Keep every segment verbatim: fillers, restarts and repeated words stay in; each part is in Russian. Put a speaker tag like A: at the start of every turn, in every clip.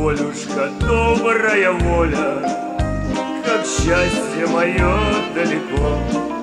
A: волюшка, добрая воля, как счастье мое далеко.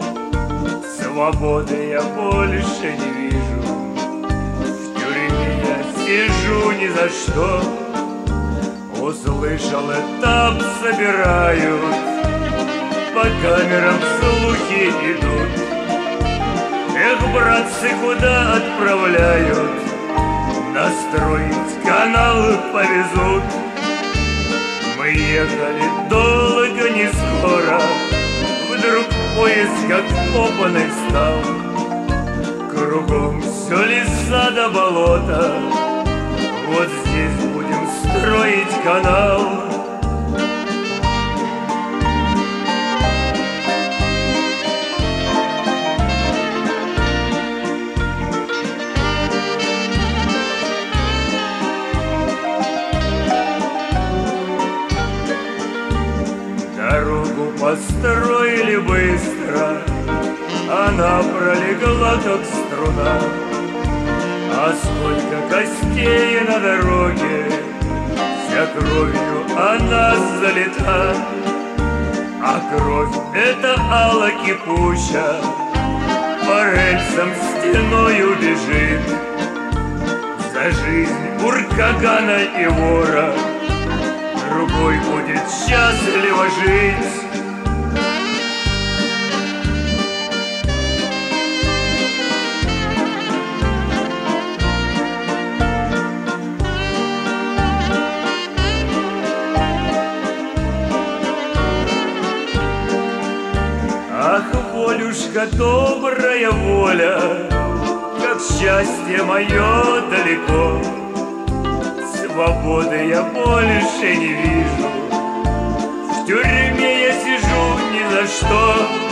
A: Свободы я больше не вижу, в тюрьме я сижу ни за что. Услышал, этап собирают, по камерам слухи идут. Эх, братцы, куда отправляют? Настроить канал повезут. Мы ехали долго, не скоро, вдруг поезд как вкопанный стал. Кругом все леса до болота, вот здесь будем строить канал. Дорогу построили быстро, она пролегла как струна. А сколько костей на дороге, вся кровью она залита. А кровь — это ала кипуча, по рельсам стеною бежит. За жизнь уркагана и вора другой будет счастливо жить. Ах, волюшка, добрая воля, как счастье мое далеко. Свободы я больше не вижу, в тюрьме я сижу ни за что.